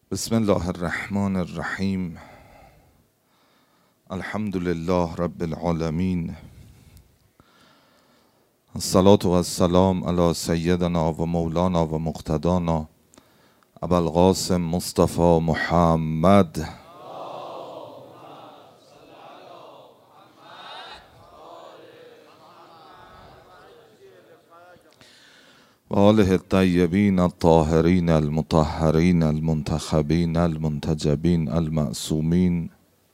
بسم الله الرحمن الرحیم. الحمد لله رب العالمین. الصلاة و السلام علی سیدنا و مولانا و مقتدانا ابوالقاسم مصطفی محمد و آله الطیبین الطاهرین المطهرین المنتخبین المنتجبین المعصومین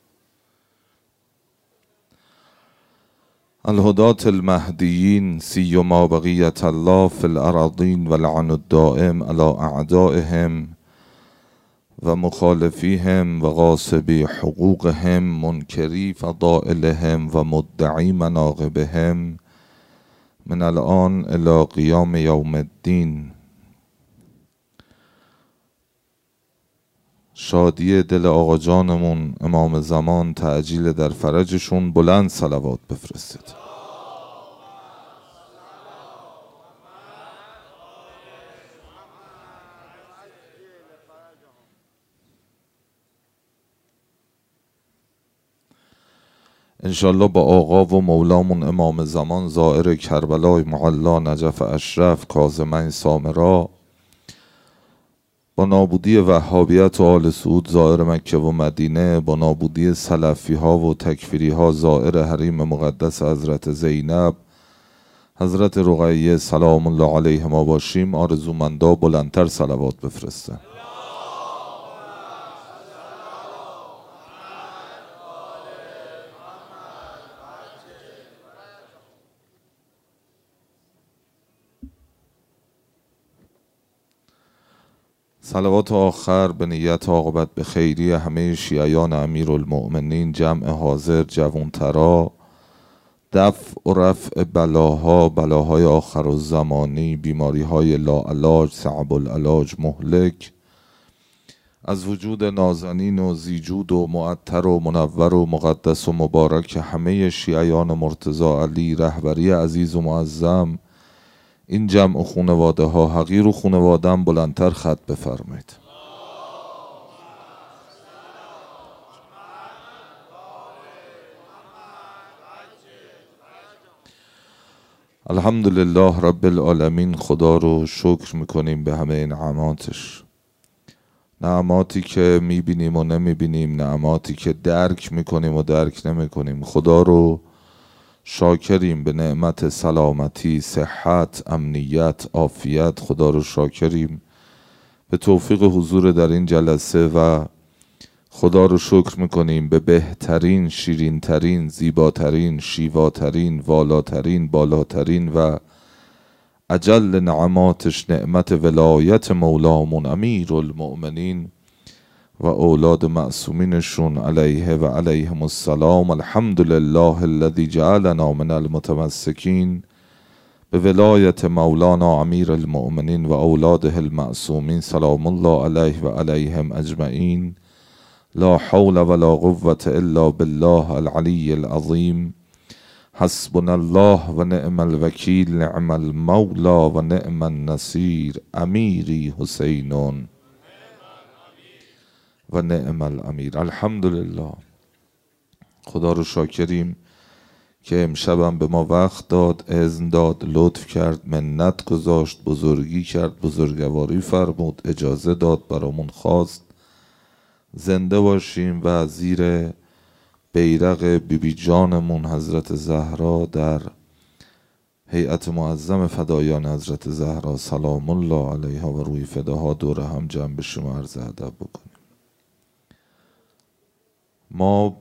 الهداة المهدیین سیما بقیة الله فی الأراضین و لعن الدائم علی اعدائهم و مخالفیهم و غاصبی حقوقهم منکری فضائلهم و مدعی مناقبهم من الان الی قیام یوم الدین. شادی دل آقا جانمون امام زمان تعجیل در فرجشون. بلند صلوات بفرستید. انشالله با آقا و مولامون امام زمان زائر کربلای معلا نجف اشرف کاظمین سامرا، با نابودی وهابیت و آل سعود زائر مکه و مدینه، با نابودی سلفی ها و تکفیری ها زائر حریم مقدس حضرت زینب، حضرت رقیه سلام الله علیهما باشیم. آرزومندا بلندتر صلوات بفرستن. صلوات آخر به نیت عاقبت به خیری همه شیعیان امیرالمؤمنین، جمع حاضر، جوانترا، دفع و رفع بلاها، بلاهای آخر الزمانی، بیماریهای لاعلاج، صعب العلاج، مهلک، از وجود نازنین و زیجود و معطر و منور و مقدس و مبارک همه شیعیان مرتضی علی، رهبری عزیز و معظم این جمع و خانواده ها. حقیر و خانوادم بلندتر خط بفرمایید. الحمدلله رب العالمین. خدا رو شکر میکنیم به همه نعماتش، نعماتی که میبینیم و نمیبینیم، نعماتی که درک میکنیم و درک نمیکنیم. خدا رو شاکریم به نعمت سلامتی، صحت، امنیت، عافیت. خدا رو شاکریم به توفیق حضور در این جلسه و خدا رو شکر میکنیم به بهترین، شیرینترین، زیباترین، شیواترین، والاترین، بالاترین و اجل نعماتش، نعمت ولایت مولامون امیرالمؤمنین و اولاد معصومینشون علیه و علیهم السلام. الحمد لله الذی جعلنا من المتمسکین به ولایت مولانا امیر المؤمنین و اولاده المعصومین سلام الله علیه و علیهم اجمعین. لا حول ولا قوة الا بالله العلی العظیم. حسبنا الله و نعم الوکیل، نعم المولا و نعم النصیر. امیری حسینون و نعم الامیر. الحمدلله. خدا رو شاکریم که امشبم به ما وقت داد، اذن داد، لطف کرد، منت گذاشت، بزرگی کرد، بزرگواری فرمود، اجازه داد، برامون خواست زنده باشیم و زیر بیرق بیبی جانمون حضرت زهرا در هیئت معظم فدایان حضرت زهرا سلام الله علیها و روی فداها دور هم جمع بشیم و عرض ادب بکنیم. ما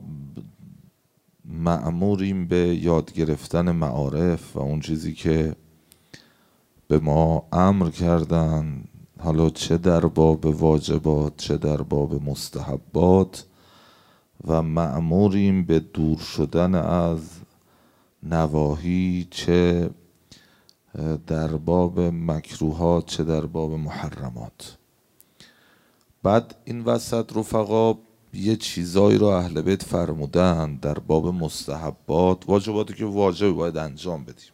مأموریم به یاد گرفتن معارف و اون چیزی که به ما امر کردن، حالا چه در باب واجبات چه در باب مستحبات، و مأموریم به دور شدن از نواهی، چه در باب مکروهات چه در باب محرمات. بعد این وسط رفقا یه چیزایی رو اهل بیت فرمودن در باب مستحبات، واجباتی که واجب باید انجام بدیم،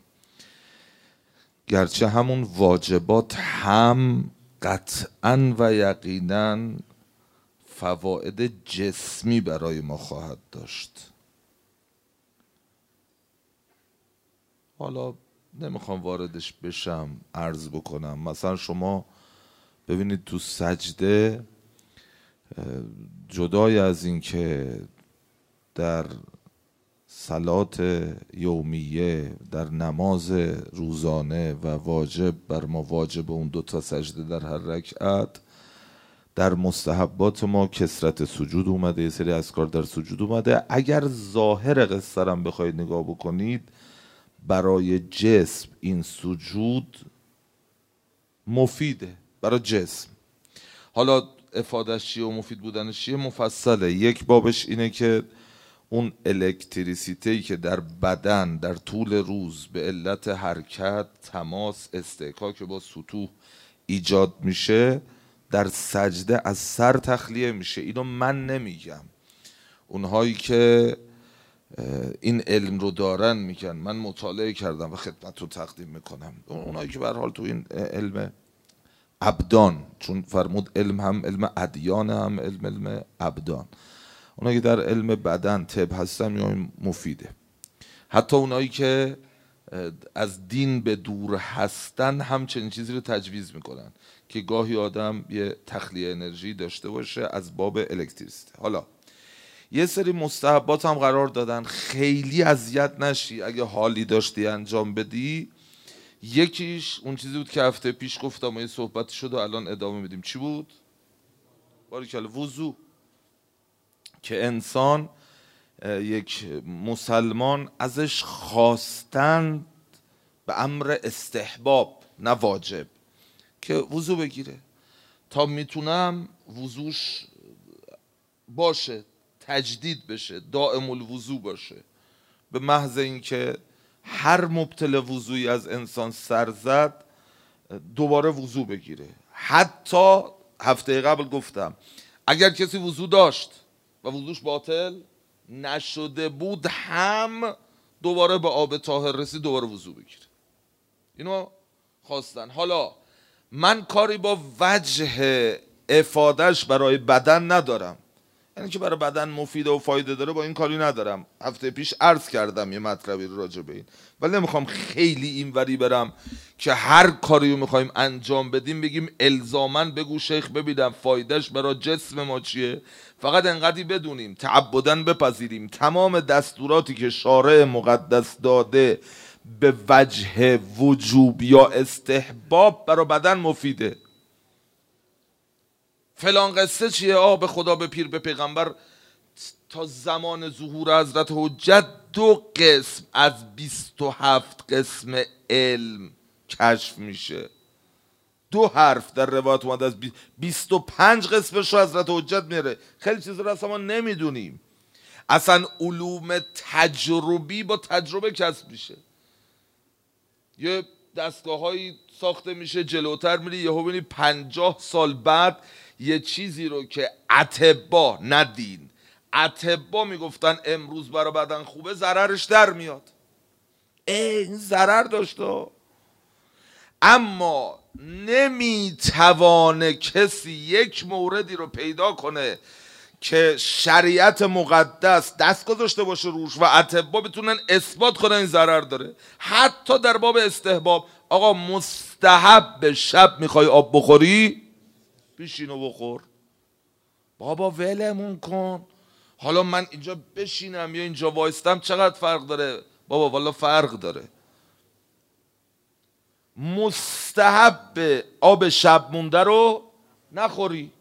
گرچه همون واجبات هم قطعاً و یقیناً فواید جسمی برای ما خواهد داشت. حالا نمیخوام واردش بشم، عرض بکنم. مثلا شما ببینید تو سجده، جدای از این که در صلات یومیه، در نماز روزانه و واجب بر ما واجب اون 2 سجده در هر رکعت، در مستحبات ما کثرت سجود اومده، یه سری اذکار در سجود اومده. اگر ظاهر قصه رو بخواید نگاه بکنید، برای جسم این سجود مفیده، برای جسم. حالا افادش چیه و مفید بودنش چیه مفصله. یک بابش اینه که اون الکتریسیته‌ای که در بدن در طول روز به علت حرکت، تماس، استحکاک با سطوح ایجاد میشه، در سجده از سر تخلیه میشه. اینو من نمیگم، اونهایی که این علم رو دارن میگن. من مطالعه کردم و خدمت رو تقدیم میکنم. اونهایی که به هر حال تو این علم ابدان، چون فرمود علم هم علم ادیان، هم علم ابدان، اونایی که در علم بدن طب هستن یا مفیده. حتی اونایی که از دین به دور هستن هم چنین چیزی رو تجویز میکنن که گاهی آدم یه تخلیه انرژی داشته باشه از باب الکتریسیته. حالا یه سری مستحبات هم قرار دادن، خیلی اذیت نشی اگه حالی داشتی انجام بدی. یکیش اون چیزی بود که هفته پیش گفتم و یه صحبتی شد و الان ادامه میدیم. چی بود؟ باریکلا، وضو. که انسان، یک مسلمان ازش خواستند به امر استحباب نه واجب که وضو بگیره. تا میتونم وضوش باشه، تجدید بشه، دائم الوضو باشه. به محض اینکه هر مبتل وضویی از انسان سر زد دوباره وضو بگیره. حتی هفته قبل گفتم اگر کسی وضو داشت و وضوش باطل نشده بود هم دوباره به آب طاهر رسید دوباره وضو بگیره. اینو خواستن. حالا من کاری با وجه افادش برای بدن ندارم، یعنی که برای بدن مفیده و فایده داره، با این کاری ندارم. هفته پیش عرض کردم یه مطلبی رو راجع به این، ولی نمیخوام خیلی اینوری برم که هر کاری رو میخوایم انجام بدیم بگیم الزاماً بگو شیخ ببینم فایدهش برای جسم ما چیه. فقط انقدری بدونیم، تعبداً بپذیریم تمام دستوراتی که شارع مقدس داده به وجه وجوب یا استحباب برای بدن مفیده. فلان قصه چیه؟ به خدا، به پیر، به پیغمبر. تا زمان ظهور حضرت حجت 2 قسم از 27 قسم علم کشف میشه. 2 حرف در روایت اومده از 25 قسمش رو حضرت حجت میره. خیلی چیز رو اصلا ما نمیدونیم. اصلا علوم تجربی با تجربه کسب میشه. یه دستگاه‌هایی ساخته میشه، جلوتر میری یهو ببینی 50 سال بعد یه چیزی رو که اطبا، نه دین، اطبا میگفتن امروز برای بدن خوبه، ضررش در میاد. این ضرر داشته. اما نمیتوانه کسی یک موردی رو پیدا کنه که شریعت مقدس دست گذاشته باشه روش و اطبا بتونن اثبات کنن این ضرر داره. حتی در باب استحباب، آقا مستحب شب میخوای آب بخوری بشین و بخور. بابا ولمون کن، حالا من اینجا بشینم یا اینجا وایستم چقدر فرق داره؟ بابا والا فرق داره. مستحب آب شب مونده رو نخوری.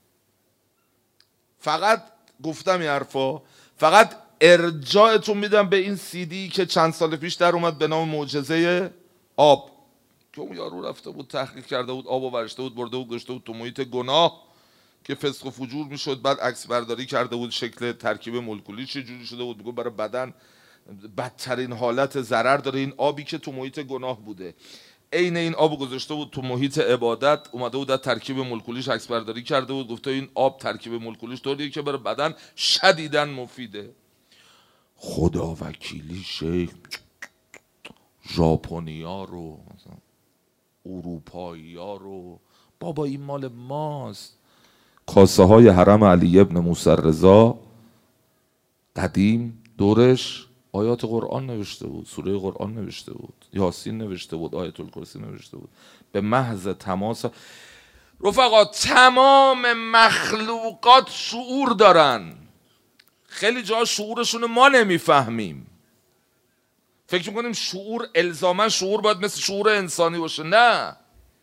فقط گفتم این حرفا، فقط ارجاعتون میدم به این CD که چند سال پیش در اومد به نام معجزه آب، که اون یارو رفته بود تحقیق کرده بود، آب و ورشته بود، برده بود گذاشته بود تو محیط گناه که فسق و فجور میشد. بعد عکس برداری کرده بود شکل ترکیب مولکولی چجوری شده بود، میگه برای بدن بدترین حالت ضرر داره این آبی که تو محیط گناه بوده. عین این آب گذاشته بود تو محیط عبادت، اومده بود در ترکیب مولکولیش عکس برداری کرده بود، گفته این آب ترکیب مولکولیش طوریه که برای بدن شدیداً مفیده. خدا وکیلی شیخ ژاپنیا رو، اروپایی ها رو، بابا این مال ماست. کاسه های حرم علی ابن موسی رضا قدیم دورش آیات قرآن نوشته بود، سوره قرآن نوشته بود، یاسین نوشته بود، آیت الکرسی نوشته بود. به محض تماس رفقا تمام مخلوقات شعور دارن، خیلی جا شعورشون ما نمیفهمیم، فکر میکنیم شعور الزاما شعور باید مثل شعور انسانی باشه. نه،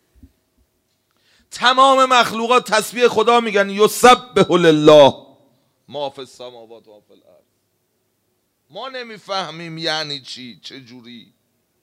تمام مخلوقات تسبیح خدا میگن یسبح لله ما فی السماوات و فی الارض. ما نمیفهمیم یعنی چی، چه جوری.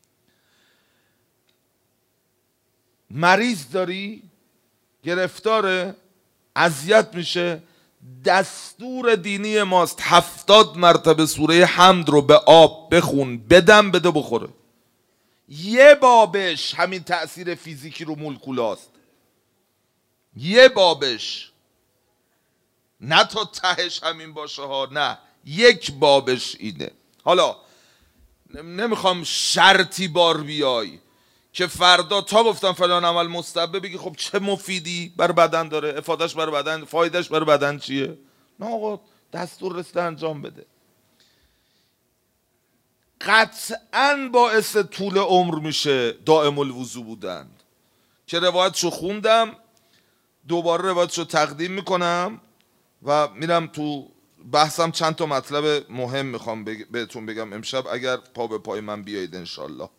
مریض داری، گرفتاره، اذیت میشه، دستور دینی ماست 70 مرتبه سوره حمد رو به آب بخون، بدم بده بخوره. یه بابش همین تأثیر فیزیکی رو مولکولاست، یه بابش، نه تا تهش همین باشه ها، نه، یک بابش اینه. حالا نمیخوام شرطی بار بیای که فردا تا گفتم فلان عمل مستحبه بگی خب چه مفیدی بر بدن داره، افادش بر بدن، فایدهش بر بدن چیه. نه آقا، دستور رسیده انجام بده. قطعاً باعث طول عمر میشه دائم الوضو بودن، که روایتشو خوندم، دوباره روایتشو تقدیم میکنم و میرم تو بحثم. چند تا مطلب مهم میخوام بهتون بگم امشب، اگر پا به پای من بیایید انشالله.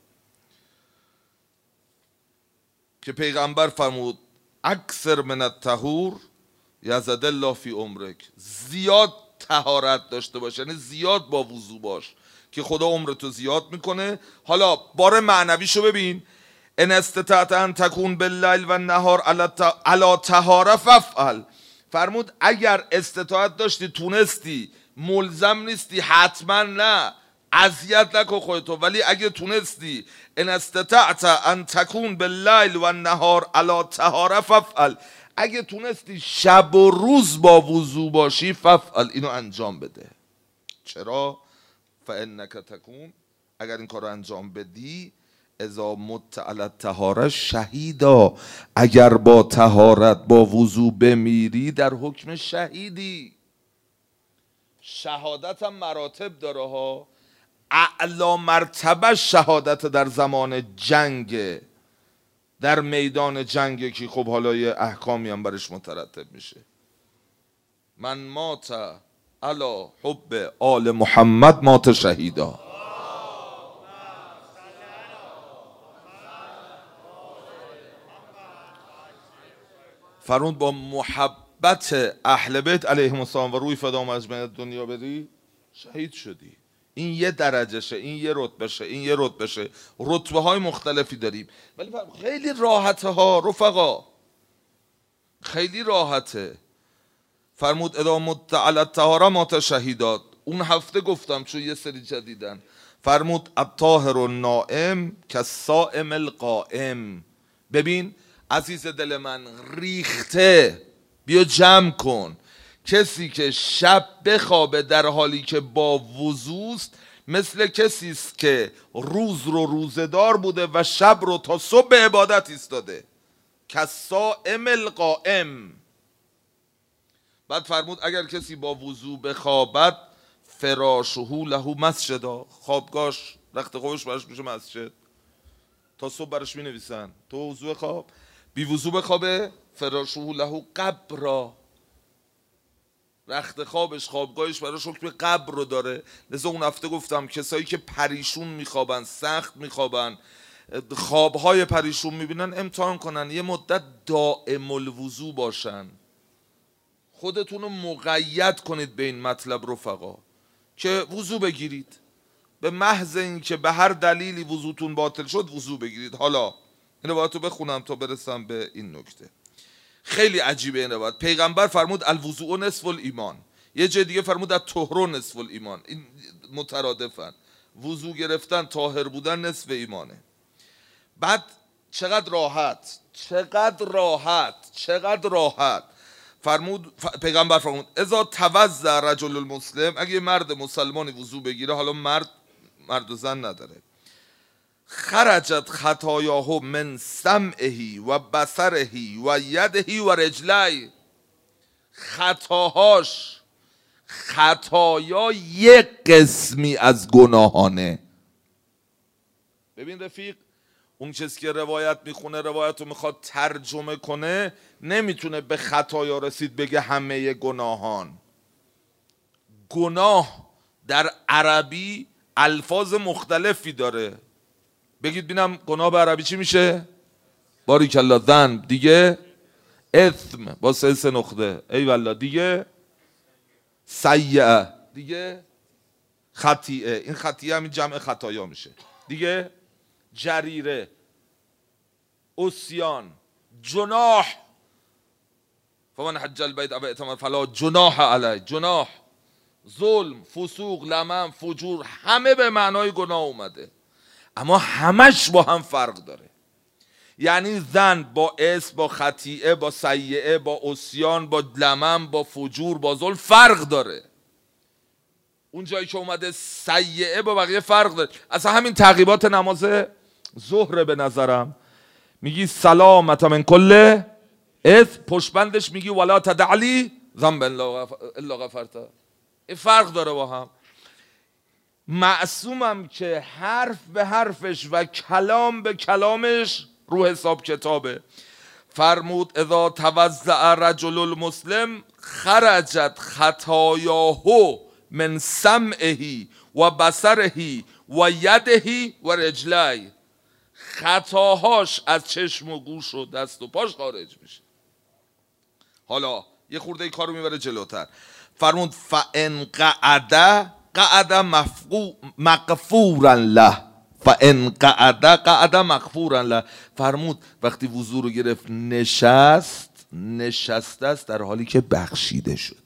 که پیغمبر فرمود اکثر من الطهور یزد الله فی عمرک، زیاد طهارت داشته باش، یعنی زیاد با وضو باش که خدا عمرتو زیاد میکنه. حالا بار معنویشو ببین، ان استطعت ان تکون باللیل و النهار علی طهاره فافعل. فرمود اگر استطاعت داشتی، تونستی، ملزم نیستی حتما، نه، اذیت نکن خودتو، ولی اگه تونستی ان استطعت ان تکون باللیل و النهار علی طهاره فافعل، اگه تونستی شب و روز با وضو باشی فافعل، اینو انجام بده. چرا؟ فانک تکون، اگر این کار رو انجام بدی، اذا مت علی الطهاره شهیدا، اگر با طهارت با وضو بمیری در حکم شهیدی. شهادت هم مراتب داره ها، اعلا مرتبه شهادت در زمان جنگ، در میدان جنگ، که خب حالا یه احکامی هم برش مترتب میشه. من مات علی حب آل محمد مات شهیدا. فرمود با محبت اهل بیت علیهم السلام و روی فدام اجمعین دنیا بری، شهید شدی. این یه درجه شه، این یه رتبه شه، این یه رتبه شه. رتبه های مختلفی داریم، ولی خیلی راحته ها رفقا، خیلی راحته. فرمود اذا مت علی الطهاره مات شهیدات. اون هفته گفتم چون یه سری جدیدن، فرمود الطاهر النائم کالصائم القائم. ببین عزیز دل من، ریخته، بیا جمع کن. کسی که شب بخوابه در حالی که با وضوست، مثل کسی است که روز رو روزدار بوده و شب رو تا صبح به عبادت ایستاده. کالصائم القائم. بعد فرمود اگر کسی با وضو بخوابد، فراشه له مسجدا، خوابگاش، رخت خوابش براش میشه مسجد. تا صبح براش می نویسن تو وضو خواب، بی وضو بخوابه، فراشه له قبرا، رخت خوابش، خوابگاهش براش حکم قبر رو داره. لذا اون هفته گفتم کسایی که پریشون میخوابن، سخت میخوابن، خوابهای پریشون میبینن، امتحان کنن یه مدت دائم الوضو باشن. خودتون رو مقید کنید به این مطلب رفقا، که وضو بگیرید. به محض این که به هر دلیلی وضوتون باطل شد، وضو بگیرید. حالا این روایت رو بخونم تا برسم به این نکته. خیلی عجیبه این روایت. پیغمبر فرمود الوضوء نصف الایمان، یه جای دیگه فرمود الطهر نصف الایمان. این مترادفن، وضو گرفتن، طاهر بودن نصف ایمانه. بعد چقدر راحت، چقدر راحت، چقدر راحت. فرمود پیغمبر فرمود اذا توضأ رجل المسلم، اگه مرد مسلمانی وضو بگیره، حالا مرد و زن نداره، خرجت خطایاه من سمعه و بصره و یده و رجلی، خطایا یک قسمی از گناهانه. ببین رفیق، اون کسی که روایت میخونه، روایت رو میخواد ترجمه کنه، نمیتونه به خطایا رسید بگه همه گناهان. گناه در عربی الفاظ مختلفی داره. بگید بینم گناه به عربی چی میشه؟ باریکالله. ذنب دیگه، اثم با سه نقطه، ای والله دیگه، سیئه دیگه، خطیئه. این خطیئه همین جمع خطایا میشه دیگه. جریره، عصیان، جناح. فمن حج البیت او اعتمر فلا جناح علیه. جناح، ظلم، فسوق، لمم، فجور، همه به معنای گناه اومده، اما همش با هم فرق داره. یعنی ذنب با اسم، با خطیئه، با سیئه، با عصیان، با لمم، با فجور، با ظلم فرق داره. اون جایی که اومده سیئه با بقیه فرق داره. اصلا همین تعقیبات نماز ظهر به نظرم میگی سلامت من کل اثم، پشتبندش میگی ولا تدعلی ذنب الا غفرته. این فرق داره با هم. معصومم که حرف به حرفش و کلام به کلامش رو حساب کتابه. فرمود اذا توضع رجل المسلم خرجت خطایاه من سمعه و بصره و یده و رجلی. خطاهاش از چشم و گوش و دست و پاش خارج میشه. حالا یه خورده ای کارو میبره جلوتر. فرمود فان قعد مغفورا له. فان قعد مغفورا له. فرمود وقتی وضو رو گرفت نشسته است در حالی که بخشیده شده.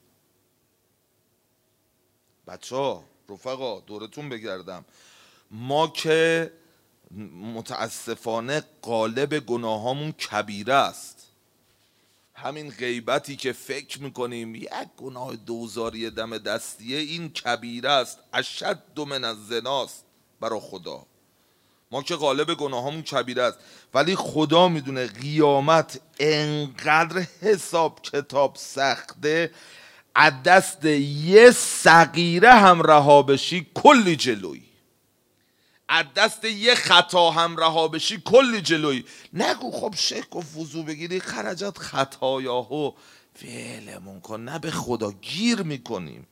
بچه‌ها، رفقا، دورتون بگردم، ما که متاسفانه غالب گناهامون کبیره است. همین غیبتی که فکر میکنیم یک گناه دوزاری دم دستیه، این کبیره است، اشد من الزناست برای خدا. ما که غالب گناهامون کبیره است، ولی خدا میدونه قیامت انقدر حساب کتاب سخته، از دست یه صغیره هم رها بشی کلی جلوی، از دست یه خطا هم رها بشی کلی جلوی. نگو خب شیخ گفت وضو بگیری خرجت خطایاهو فعلمون کن، نه به خدا گیر میکنیم.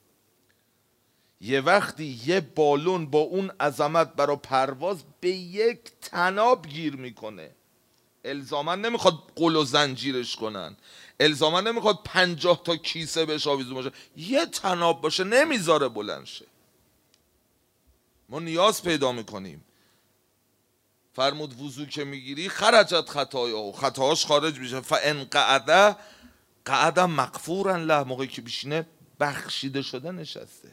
یه وقتی یه بالون با اون عظمت برای پرواز به یک طناب گیر میکنه. الزاما نمیخواد قل و زنجیرش کنن، الزاما نمیخواد 50 تا کیسه بهش آویزون باشه، یه طناب باشه نمیذاره بلند شه. ما نیاز پیدا میکنیم. فرمود وضو که میگیری خرجت خطایا، خطاهاش خارج میشه. فان قعد مغفورا له، موقعی که بشینه بخشیده شده نشسته.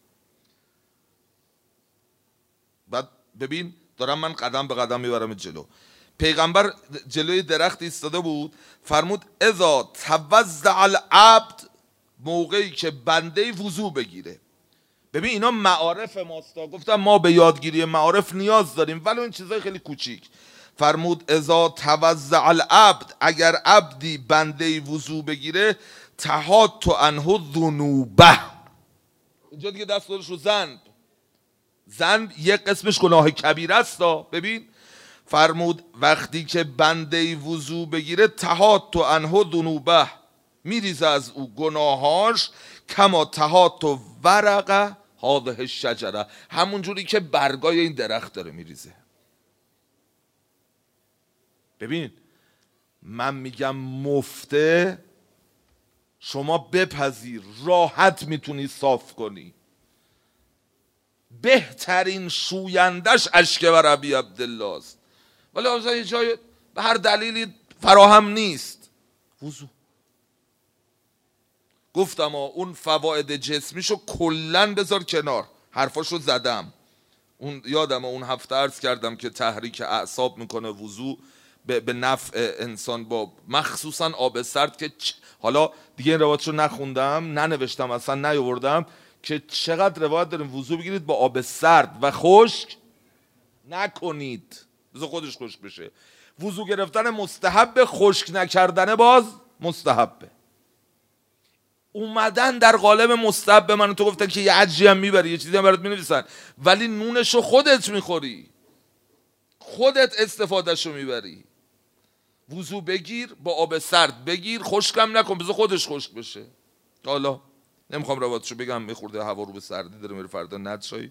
بعد ببین دارم من قدم به قدم میبرم جلو. پیغمبر جلوی درخت ایستاده بود، فرمود اذا توضع العبد، موقعی که بنده وضو بگیره. ببین اینا معارف ماستا، گفتم ما به یادگیری معارف نیاز داریم، ولی این چیزای خیلی کوچیک. فرمود اذا توضع العبد، اگر عبدی بنده وضو بگیره، تحاط عنه ذنوبه. اینجا دیگه دست دارش رو ذنب یک قسمش گناه کبیره است. ببین فرمود وقتی که بنده وضو بگیره تحاط عنه ذنوبه، میریزه از او گناهاش، کما تحاط ورقه هذه الشجره، همون جوری که برگای این درخت داره میریزه. ببین من میگم مفته، شما بپذیر راحت میتونی صاف کنی. بهترین شویندش اشک و ربی عبدالله است، ولی مثلا یه جای به هر دلیلی فراهم نیست، وضو. گفتم اون فواید جسمیشو کلن بذار کنار، حرفاشو زدم. اون یادم اون هفته عرض کردم که تحریک اعصاب میکنه وضو به نفع انسان، با مخصوصا آب سرد، که حالا دیگه این روایتشو نخوندم، ننوشتم، اصلا نیاوردم که چقدر روایت داریم وضو بگیرید با آب سرد و خشک نکنید، بذار خودش خشک بشه. وضو گرفتن مستحب، خشک نکردن باز مستحبه. اومدن در قالب مستحب به من تو گفتن که یه عجی هم میبری، یه چیزی هم برات مینویسن، ولی نونشو خودت میخوری، خودت استفادهشو میبری. وضو بگیر، با آب سرد بگیر، خشکم نکن، بذار خودش خشک بشه. حالا نمیخوام روایتشو بگم، میخورده هوا رو به سردی داره میره، فردا ندشایی.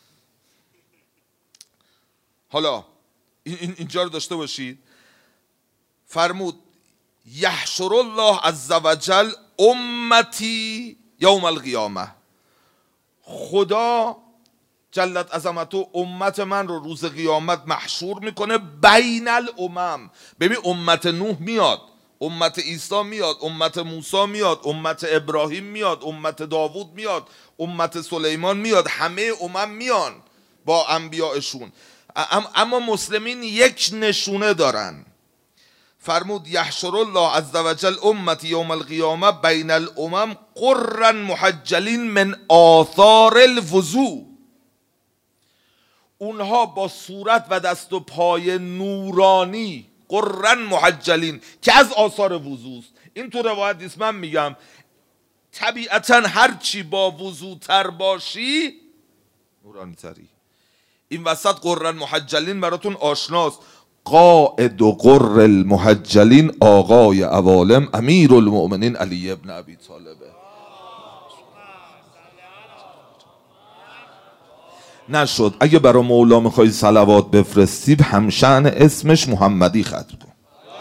حالا اینجا رو داشته باشید. فرمود یحشر الله عز وجل امتی یوم القیامه، خدا جلت عظمته امت من رو روز قیامت محشور میکنه بین الامم. ببین امت نوح میاد، امت عیسی میاد، امت موسی میاد، امت ابراهیم میاد، امت داوود میاد، امت سلیمان میاد، همه امم میان با انبیاءشون، اما مسلمین یک نشونه دارن. فرمود یحشر الله عز وجل امتی یوم القیامه بین الامم قرا محجلین من آثار الوضوء، اونها با صورت و دست و پای نورانی، قرا محجلین که از آثار وضوست. این تو روایت نیست، من میگم طبیعتا هرچی با وضو تر باشی نورانی تری. این وسط قرا محجلین براتون آشناست. قائد و قر المحجلین آقای عوالم امیر المؤمنین علی ابن ابی طالبه. نشد اگه برای مولا میخوای صلوات بفرستی همشأن اسمش محمدی ختم کن.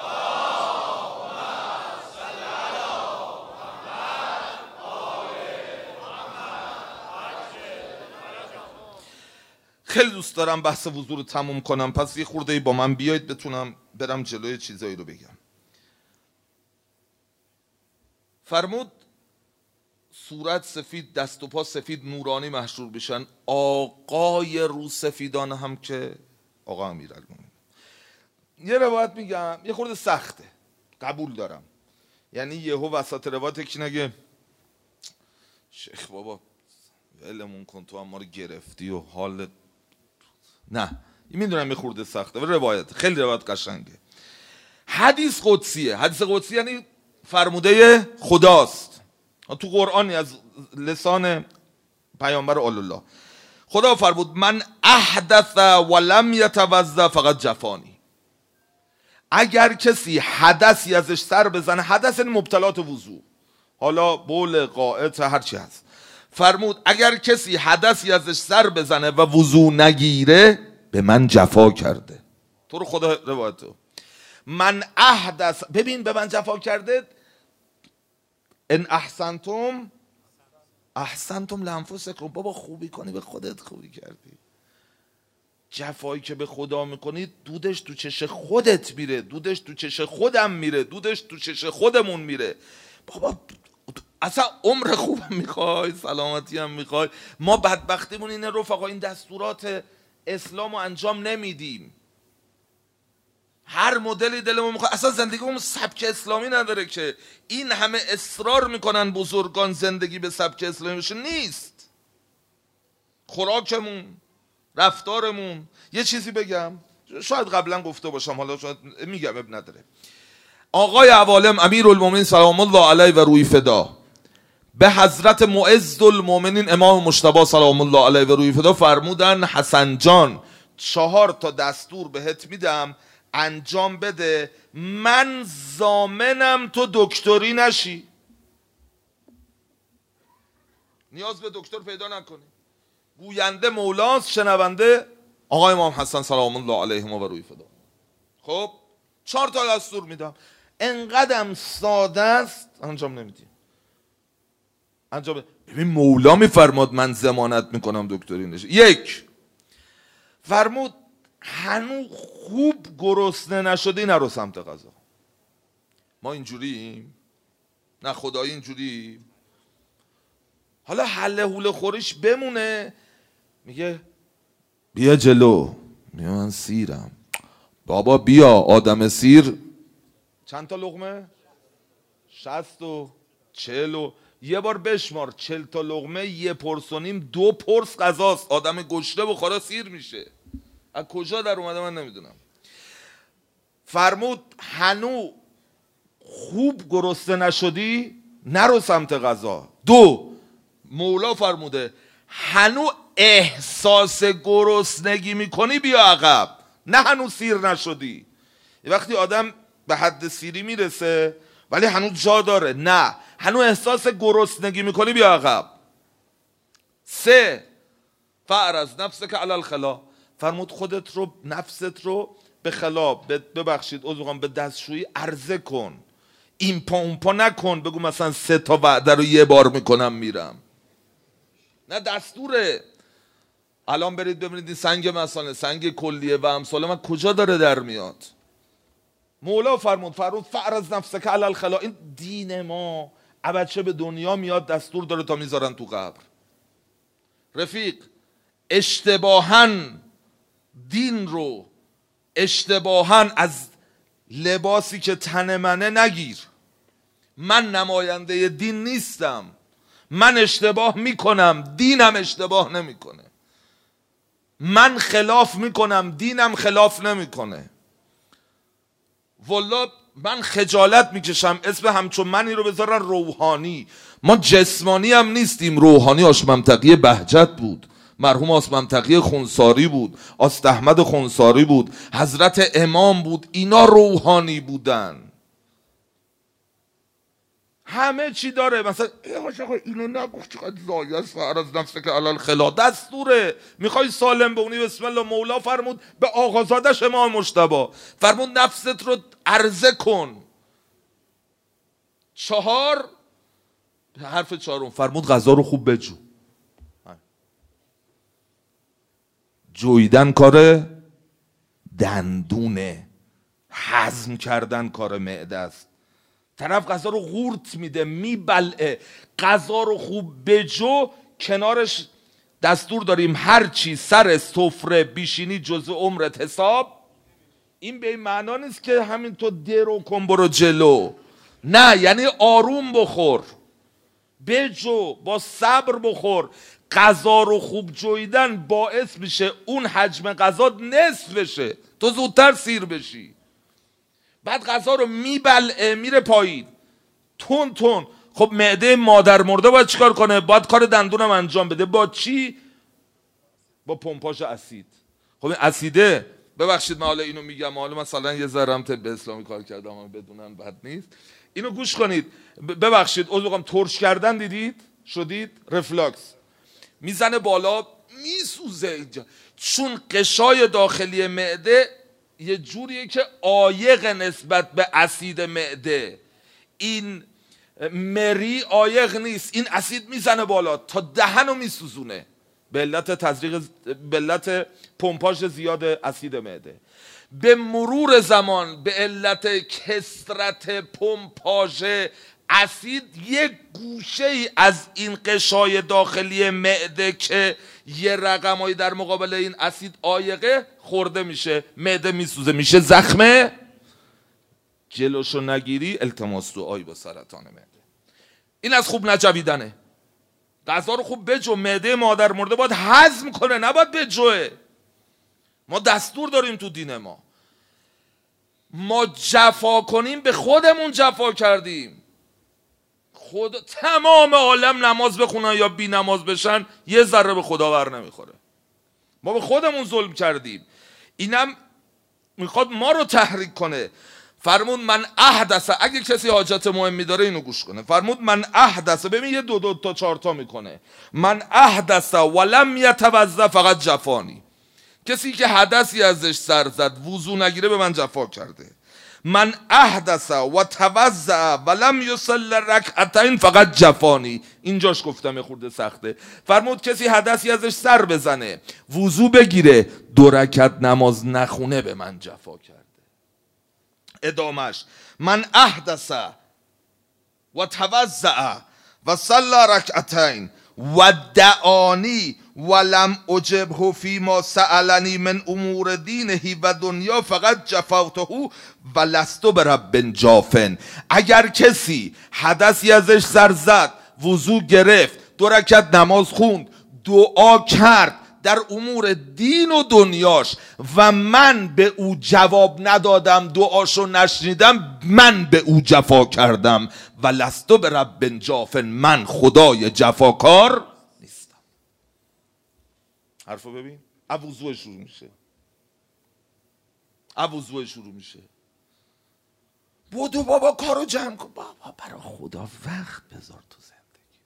خیلی دوست دارم بحث وضو رو تموم کنم، پس یه خورده با من بیایید بتونم برم جلوی چیزایی رو بگم. فرمود صورت سفید، دست و پا سفید، نورانی محشور بشن. آقای رو سفیدان هم که آقا امیرالمومنین. یه روایت میگم یه خورده سخته، قبول دارم، یعنی یهو وسط روایت یکی نگه شیخ بابا ولمون کن تو هم ما رو گرفتی و حالت، نه میدونم یه خورده سخته، ولی روایت خیلی روایت قشنگه. حدیث قدسیه. حدیث قدسی یعنی فرموده خداست، تو قرآنی از لسان پیامبر الله. خدا فرمود من احدث ولم یتوضا فقط جفانی. اگر کسی حدثی ازش سر بزنه، حدث یعنی مبتلات وضو، حالا بول، قائط، هرچی هست، فرمود اگر کسی حدثی ازش سر بزنه و وضو نگیره به من جفا کرده. تو رو خدا روایتو من احدث، ببین به من جفا کرده. ان احسنتم احسنتم لانفسکم، بابا خوبی کنی به خودت خوبی کردی. جفایی که به خدا میکنی دودش تو چش خودت میره، دودش تو چش خودم میره، دودش تو چش خودمون میره. بابا اصلا عمر خوبم میخوای، سلامتی هم میخوای. ما بدبختیمون اینه رفقا، این دستورات اسلام رو انجام نمیدیم، هر مدلی دلمون میخواد. اصلا زندگیمون سبک اسلامی نداره که این همه اصرار میکنن بزرگان زندگی به سبک اسلامی بشه. نیست. خوراکمون، رفتارمون. یه چیزی بگم، شاید قبلا گفته باشم، حالا شاید میگم، اب نداره. آقای عوالم امیرالمومنین سلام الله علیه و روی فدا به حضرت معز المؤمنین امام مجتبی سلام الله علیه و روی فدا فرمودن حسن جان 4 دستور بهت میدم انجام بده، من ضامنم تو دکتری نشی، نیاز به دکتر پیدا نکنی. گوینده مولاست، شنونده آقای امام حسن سلام الله علیه و روی فدا. خب 4 دستور میدم، انقدرم ساده است انجام نمیدی. انجام ببین مولا میفرماد من ضمانت میکنم دکتری نشی. 1 فرمود هنوز خوب گرسنه نشدی نرو سمت غذا. ما اینجوریم؟ نه خدایی اینجوری. حالا حله حوله خوریش بمونه، میگه بیا جلو، میگه من سیرم. بابا بیا، آدم سیر چند تا لقمه؟ 60 و 40 و یه بار بشمار 40 تا لقمه 1 پرس و نیم 2 پرس غذاست. آدم گشنه بخورا سیر میشه. از کجا در اومده من نمیدونم. فرمود هنو خوب گرسنه نشدی نرو سمت غذا. 2 مولا فرموده هنو احساس گرسنگی میکنی بیا عقب، نه هنو سیر نشدی. وقتی آدم به حد سیری میرسه ولی هنو جا داره، نه هنو احساس گرسنگی میکنی بیا عقب. 3 فعرض نفسک علی الخلا، فرمود خودت رو، نفست رو به خلا، ببخشید عذرخواهم، به دستشویی عرضه کن، این پا اون پا نکن بگو مثلا 3 تا وعده رو یه بار میکنم میرم، نه دستوره. الان برید ببینید این سنگ مثانه، سنگ کلیه و امثال من کجا داره در میاد. مولا فرمود فعرض نفسک علی الخلا. این دین ما بچه به دنیا میاد دستور داره تا میذارن تو قبر. رفیق اشتباهاً دین رو اشتباهاً از لباسی که تن منه نگیر. من نماینده دین نیستم، من اشتباه میکنم، دینم اشتباه نمیکنه. من خلاف میکنم، دینم خلاف نمیکنه. والله من خجالت میکشم اسم همچون منی رو بذارن روحانی. ما جسمانی هم نیستیم، روحانی. آشممتقی بهجت بود، مرحوم آسممتقی خونساری بود، آست احمد خونساری بود، حضرت امام بود، اینا روحانی بودن. همه چی داره. مثلا اینو نگفت چقدر زایه است، فعرض نفسک علی الخلا دستوره. میخوای سالم بونی بسم الله. مولا فرمود به آقازادش امام مجتبی فرمود نفست رو عرضه کن. 4 حرف 4 فرمود غذا رو خوب بجو. جویدن کار دندونه، هضم کردن کار معده است. طرف غذا رو غورت میده، میبلعه. غذا رو خوب بجو. کنارش دستور داریم هر چی سر سفره بیشینی جزء عمرت حساب. این به این معنا نیست که همین تو درو کن برو جلو، نه، یعنی آروم بخور، بجو، با صبر بخور. غذا رو خوب جویدن باعث میشه اون حجم غذا نصف بشه، تو زودتر سیر بشی. بعد غذا رو میبلعه میره پایین تون تون. خب معده مادر مرده باید چیکار کنه؟ باید کار دندونم انجام بده. با چی؟ با پمپاژ اسید. خب این اسیده، ببخشید من حالا اینو میگم، حالا مثلا یه ذرم طب اسلامی کار کردم اما بدونن بد نیست. اینو گوش کنید. ببخشید عذرخواهم، ترش کردن دیدید؟ شدید؟ رفلاکس میزنه بالا، میسوزه اینجا، چون قشای داخلی معده یه جوریه که عایق نسبت به اسید معده. این مری عایق نیست، این اسید میزنه بالا تا دهنو میسوزونه به علت تزریق، به علت پمپاژ زیاد اسید معده. به مرور زمان به علت کثرت پمپاژ اسید یک گوشه ای از این قشای داخلی معده که یه رقمایی در مقابل این اسید عایقه خورده میشه، معده میسوزه، میشه زخمه. جلوشو نگیری التماس دعایی با سرطان معده. این از خوب نجویدنه. غذا رو خوب بجو. معده مادر مرده باید هضم کنه، نباید بجوه. ما دستور داریم تو دین ما جفا کنیم به خودمون جفا کردیم. تمام عالم نماز بخونن یا بی نماز بشن یه ذره به خدا ور نمیخوره. ما به خودمون ظلم کردیم. اینم میخواد ما رو تحریک کنه. فرمود من احدث، اگه کسی حاجت مهمی داره اینو گوش کنه. فرمود من احدث، ببین یه 2 تا 4 تا میکنه. من احدث ولم یتوضا فقط جفانی. کسی که حدثی ازش سر زد وضو نگیره به من جفا کرده. من احدث و توضع ولم یصلی رکعتین فقط جفانی. اینجاش گفتم خورده سخته. فرمود کسی حدثی ازش سر بزنه وضو بگیره 2 رکعت نماز نخونه به من جفا کرده. ادامش من احدث و توضع و صلی رکعتین و دعانی ولم اجبه فی ما سألنی من امور دینه و دنیا فقط جفوته و لست برب جافن. اگر کسی حدثی ازش سر زد وضو گرفت 2 رکعت نماز خوند دعا کرد در امور دین و دنیاش و من به او جواب ندادم، دعاشو نشنیدم، من به او جفا کردم و لستو به رب جافن، من خدای جفاکار نیستم. حرفو ببین، ابوزوه شروع میشه. بودو بابا کارو جمع کن، بابا برای خدا وقت بذار تو زندگی.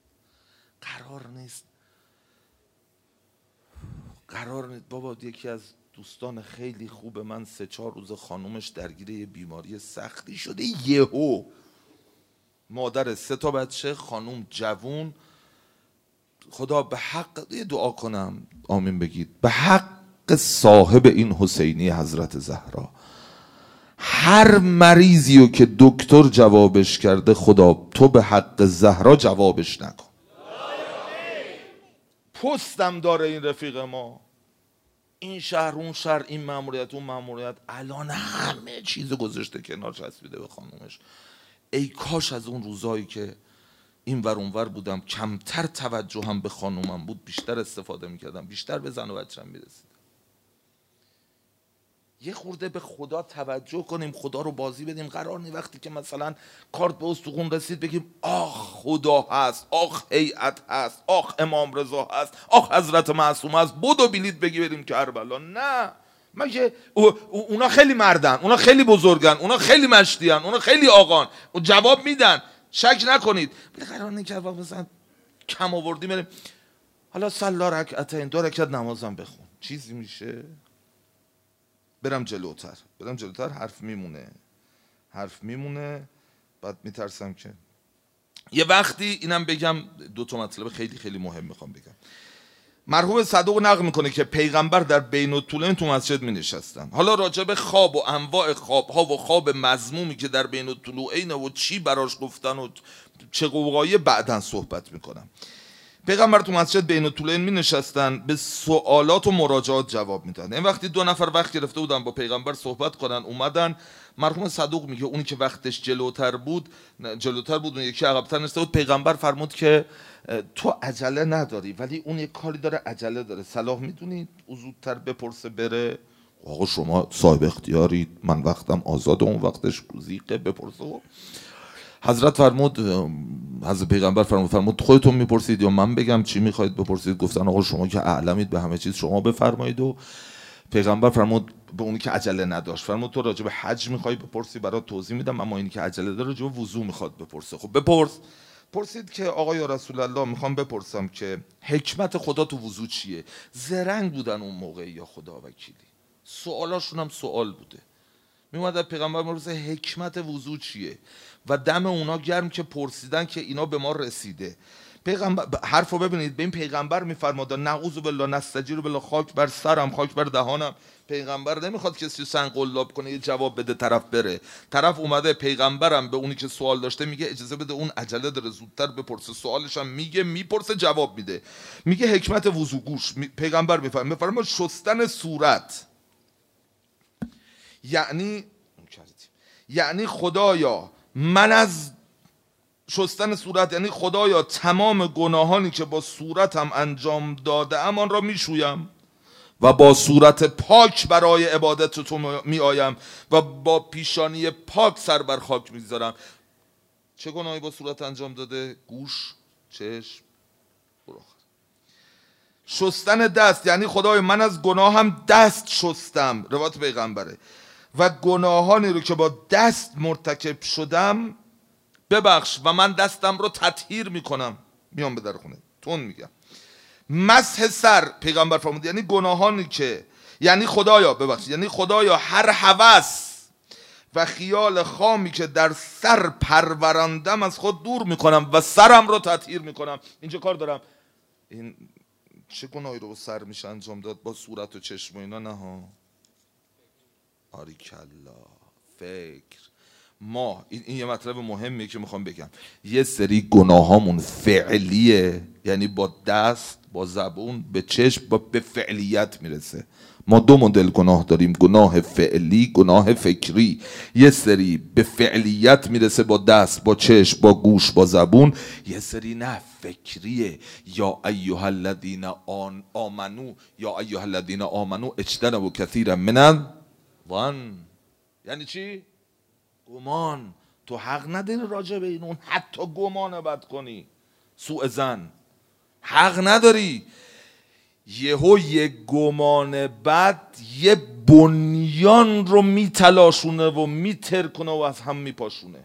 قرار نیست بابا. یکی از دوستان خیلی خوب من 3-4 روز خانومش درگیر یه بیماری سختی شده، یهو مادر 3 تا بچه، خانوم جوون. خدا به حق دعا کنم آمین بگید، به حق صاحب این حسینی حضرت زهرا، هر مریضیو که دکتر جوابش کرده خدا تو به حق زهرا جوابش نکن. پستم داره این رفیق ما، این شهر اون شهر، این ماموریت اون ماموریت، الان همه چیز گذاشته کنار، چسبیده به خانومش. ای کاش از اون روزایی که این ور اون ور بودم کمتر توجه هم به خانومم بود، بیشتر استفاده میکردم، بیشتر به زن و بچه‌م میرسیدم. یه خورده به خدا توجه کنیم، خدا رو بازی بدیم. قرار نی وقتی که مثلا کارت به استخون رسید بگیم آخ خدا هست، آخ هیئت هست، آخ امام رضا هست، آخ حضرت معصوم هست، بدو بلیط بگی بریم کربلا. نه، مگه اونا خیلی مردن، اونا خیلی بزرگن، اونا خیلی مشتیان، اونا خیلی آقان و جواب میدن، شک نکنید. ولی قرار نی که مثلا کم آوردیم بریم حالا صلا رکعتین 2 رکعت نمازم بخون، چیزی میشه؟ برم جلوتر حرف میمونه. بعد میترسم که یه وقتی اینم بگم، 2 تا مطلب خیلی خیلی مهم میخوام بگم. مرحوم صدوق نقل میکنه که پیغمبر در بین الطولین تو مسجد می نشستن. حالا راجع به خواب و انواع خوابها و خواب مذمومی که در بین الطلوعین و چی براش گفتن و چه قوقایی بعدن صحبت میکنم. پیغمبر تو مسجد بین الطولین می نشستن، به سوالات و مراجعات جواب میدن. این وقتی 2 نفر وقت گرفته بودن با پیغمبر صحبت کنن، اومدن. مرحوم صدوق میگه اونی که وقتش جلوتر بود اون یکی عقب‌تر نشسته بود. پیغمبر فرمود که تو عجله نداری، ولی اون یک کاری داره عجله داره، صلاح میدونید او زودتر بپرسه بره؟ آقا شما صاحب اختیارید، من وقتم آزاده، اون وقتش گزیقه، بپرسه. حضرت پیغمبر فرمود خودتون میپرسید یا من بگم چی میخواید بپرسید؟ گفتن آقا شما که اعلمید به همه چیز، شما بفرمایید. و پیغمبر فرمود به اونی که عجله نداشت، فرمود تو راجع به حج میخوای بپرسی برات توضیح میدم، اما اینی که عجله داره راجع به وضو میخواد بپرسه. خب پرسید که آقا یا رسول الله میخوام بپرسم که حکمت خدا تو وضو چیه؟ زرنگ بودن اون موقع، یا خدا وکیلی سوالاشون هم سوال بوده. میومد پیغمبر میپرسه حکمت وضو چیه و دم اونا گرم که پرسیدن که اینا به ما رسیده. پیغمبر حرفو ببینید، به این پیغمبر میفرماد نعوذ بالله نستجیر بالله، خاک بر سرم، خاک بر دهانم. پیغمبر نمیخواد کسی سنگ قلاب کنه یه جواب بده طرف بره. طرف اومده، پیغمبرم به اونی که سوال داشته میگه اجازه بده، اون عجله داره زودتر بپرسه. سوالش هم میپرسه جواب میده. میگه حکمت وضو گوش. پیغمبر میفرماد شستن صورت یعنی خدایا من از شستن صورت، یعنی خدایا تمام گناهانی که با صورتم انجام داده ام آن را میشویم و با صورت پاک برای عبادت تو می آیم و با پیشانی پاک سر بر خاک میذارم. چه گناهی با صورت انجام داده؟ گوش، چشم، شستن دست، یعنی خدای من از گناهم دست شستم، روایت پیغمبره، و گناهانی رو که با دست مرتکب شدم ببخش و من دستم رو تطهیر میکنم، میام به در خونه تون میگم. مسح سر، پیغمبر فرمود یعنی گناهانی که، یعنی خدایا ببخش، یعنی خدایا هر هوس و خیال خامی که در سر پروراندم از خود دور میکنم و سرم رو تطهیر میکنم. اینجا کار دارم. این چه گناهی رو با سر میشه انجام داد؟ با صورت و چشم و اینا نه ها. آریکلا، فکر. ما این یه مطلب مهمیه که میخوام بگم. یه سری گناهامون فعلیه، یعنی با دست، با زبون، به چشم، به فعلیت میرسه. ما دو مدل گناه داریم، گناه فعلی، گناه فکری. یه سری به فعلیت میرسه با دست، با چشم، با گوش، با زبون. یه سری نه، فکریه. یا ایها الذین آمنو، یا ایها الذین آمنو اجتنبوا کثیرا من الظن. یعنی چی؟ گمان. تو حق نداری راجع به این اون حتی گمان بد کنی، سوء ظن حق نداری. یهو یه گمان بد یه بنیان رو میتلاشونه و میترکنه و از هم میپاشونه،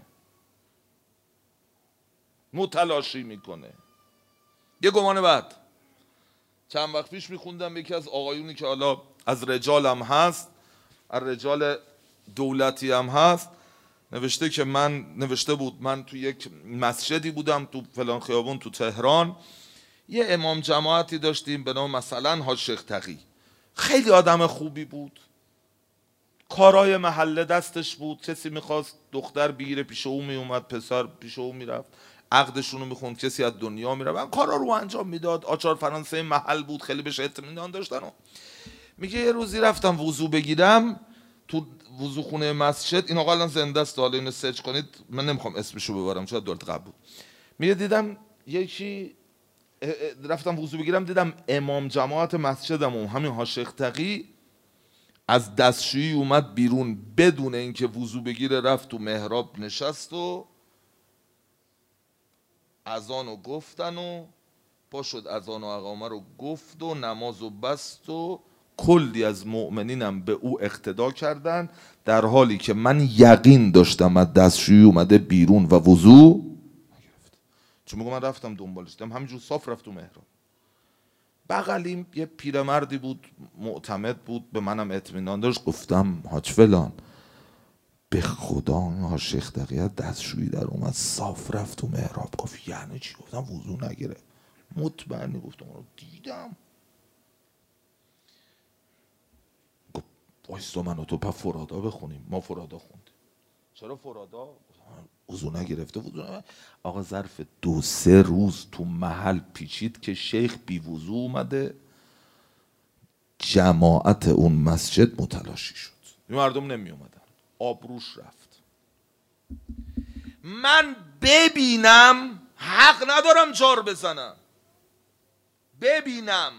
متلاشی میکنه. یه گمان بد. چند وقت پیش میخوندم یکی از آقایونی که حالا از رجال هم هست، از رجال دولتی هم هست، نوشته بود من تو یک مسجدی بودم تو فلان خیابون تو تهران، یه امام جماعتی داشتیم به نام مثلا حاج شیخ تقی. خیلی آدم خوبی بود، کارای محله دستش بود، کسی میخواست دختر بگیره پیش او میومد، پسر پیش او میرفت، عقدشونو میخوند، کسی از دنیا میرفت، کارا رو انجام میداد. آچار فرانسه محل بود، خیلی بهش اطمینان داشتن. میگه یه روزی رفتم وضو بگیرم تو وضوخونه مسجد، این آقا الان زنده است، حالا اینو سرچ کنید، من نمیخوام اسمشو ببرم چون دولت قبل بود. میگه دیدم یکی، رفتم وضو بگیرم دیدم امام جماعت مسجدم همین حاج شیخ تقی از دستشویی اومد بیرون بدون اینکه وضو بگیره، رفت تو محراب نشست و اذانو گفتن و پا شد اذان و اقامه رو گفت و نماز و بست و کلی از مؤمنینم به او اقتدا کردن، در حالی که من یقین داشتم از دستشویی اومده بیرون و وضو نگرفت. چون میگم من رفتم دنبالش، دیدم همینجور صاف رفت تو محراب. بغلیم یه پیرمردی بود، معتمد بود، به منم اطمینان داشت. گفتم حاج فلان، به خدا حاج شیخ تقی دستشویی در اومد صاف رفت تو محراب. گفت یعنی چی؟ گفتم وضو نگرفت. مطمئنی؟ گفتم رو دیدم. گفت وایستا من و تو پا فرادا بخونیم. ما فرادا خوندیم. چرا فرادا؟ وضو نگرفته. آقا ظرف 2-3 روز تو محل پیچید که شیخ بی وضو اومده، جماعت اون مسجد متلاشی شد. این مردم نمی اومدن، آبروش رفت. من ببینم حق ندارم جار بزنم، ببینم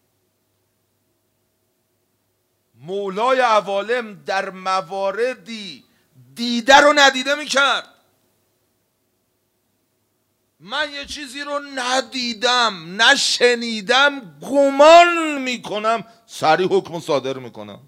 مولای عوالم در مواردی دیده رو ندیده میکرد. من یه چیزی رو ندیدم، نشنیدم، گمان میکنم، سریع حکم صادر میکنم.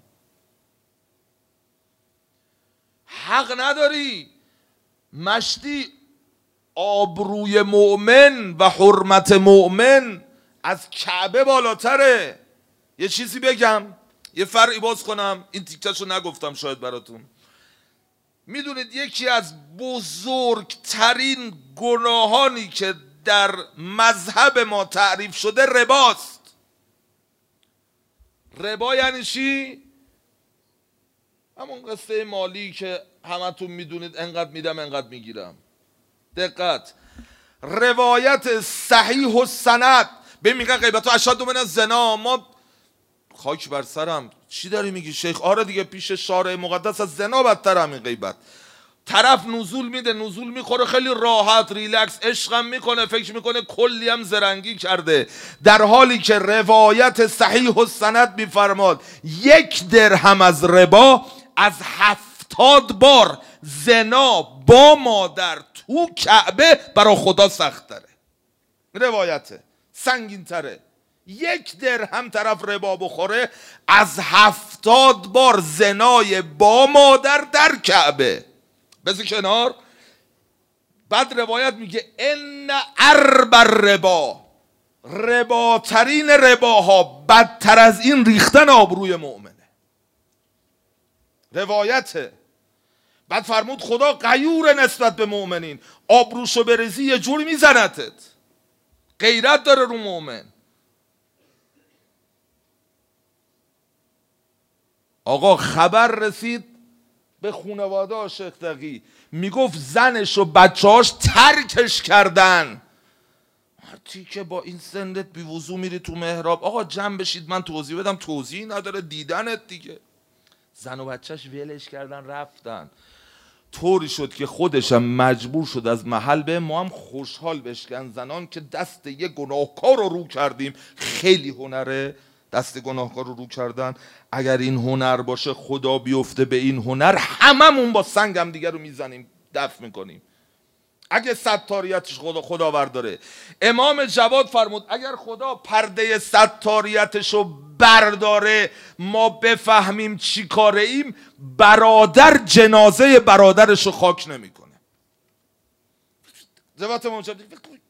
حق نداری. مشتی آبروی مؤمن و حرمت مؤمن از کعبه بالاتره. یه چیزی بگم، یه فرعی باز کنم، این تیکتشو نگفتم شاید براتون. میدونید یکی از بزرگترین گناهانی که در مذهب ما تعریف شده رباست. ربا یعنی چی؟ همون قصه مالی که همتون میدونید، انقدر میدم انقدر میگیرم. دقت، روایت صحیح و سند به میگن غیبت اشد من الزنا. ما خاک بر سرم، چی داری میگی شیخ؟ آره دیگه، پیش شارع مقدس از زنا بدتر همین غیبت. طرف نزول میده، نزول میخوره، خیلی راحت ریلکس عشقم میکنه، فکر میکنه کلی هم زرنگی کرده، در حالی که روایت صحیح و سند میفرماد 1 درهم از ربا از 70 بار زنا با مادر تو کعبه برای خدا سخت تره. روایته سنگین تره. 1 درهم طرف ربا بخوره از 70 بار زنای با مادر در کعبه. بذار کنار. بعد روایت میگه ان ارب الربا، رباترین رباها بدتر از این ریختن آبروی مؤمنه. روایته. بعد فرمود خدا غیور نسبت به مؤمنین، آبروشو بریزی یه جوری میزنتت. غیرت داره رو مؤمن. آقا خبر رسید به خانواده شیخ تقی، میگفت زنش و بچه‌هاش ترکش کردن. که با این سنت بی وضو میری تو محراب، آقا جمع بشید من توضیح بدم، توضیحی نداره، دیدنت دیگه. زن و بچهش ولش کردن رفتن. طوری شد که خودشم مجبور شد از محل به ما هم خوشحال بشکن زنان که دست یه گناهکار رو کردیم. خیلی هنره دست گناهکار رو کردن. اگر این هنر باشه خدا بیفته به این هنر، هممون با سنگ هم دیگه رو میزنیم دفع میکنیم. اگه ستاریتش خداوند داره. امام جواد فرمود اگر خدا پرده ستاریتش رو برداره ما بفهمیم چی کاره ایم، برادر جنازه برادرش رو خاک نمیکنه. زبات امام جواد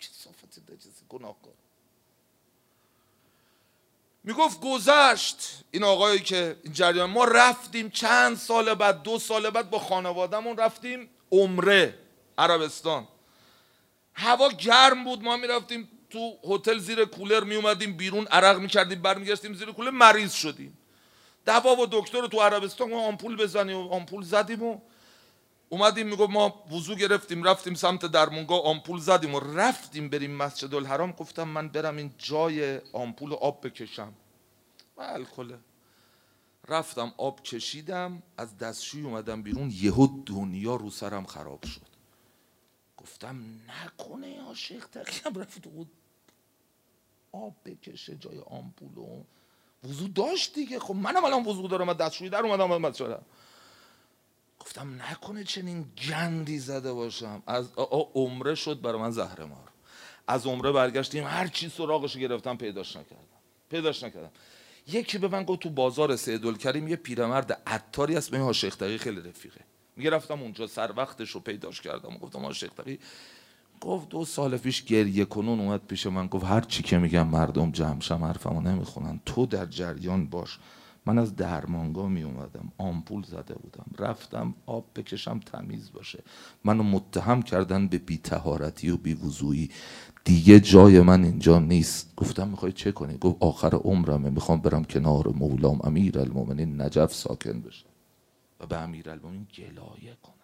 میگفت گذشت این آقایی که این جریان، ما رفتیم چند سال بعد، 2 سال بعد با خانوادهمون رفتیم عمره عربستان. هوا گرم بود، ما میرفتیم تو هتل زیر کولر، میومدیم بیرون عرق میکردیم برمیگشتیم زیر کولر، مریض شدیم. دوا و دکتر رو تو عربستان ما آمپول بزنیم و آمپول زدیم و اومدیم. میگفت ما وضو گرفتیم رفتیم سمت درمونگاه آمپول زدیم و رفتیم بریم مسجد الحرام. گفتم من برم این جای آمپول آب بکشم، الکل. رفتم آب کشیدم، از دستشویی اومدم بیرون، یهو دنیا رو سرم خراب شد. گفتم نکنه یا شیخ تقیم رفت بود آب بکشه جای آمپولو، وضو داشت دیگه. خب منم الان وضو دارم، از دستشویی در اومدم مسجد. گفتم نکنه چنین گندی زده باشم. از عمره شد برای من زهرمار. از عمره برگشتیم، هر چی سراغش گرفتم پیداش نکردم. یکی به من گفت تو بازار سیدالکریم یه پیرمرد عطاری هست به این شیخ تقی خیلی رفیقه. میگه رفتم اونجا سر وقتش رو پیداش کردم. گفتم شیخ تقی. گفت 2 سال پیش گریه کنون اومد پیش من، گفت هر چی که میگم مردم جمعشم حرفمو نمیخونن، تو در جریان باش. من از درمانگاه می اومدم، آمپول زده بودم، رفتم آب بکشم تمیز باشه، منو متهم کردن به بی‌طهارتی و بی‌وضوئی، دیگه جای من اینجا نیست. گفتم میخوای چه کنی؟ گفت آخر عمرمه، میخوام برم کنار مولام امیرالمومنین نجف ساکن بشم و به امیرالمومنین گلایه کنم.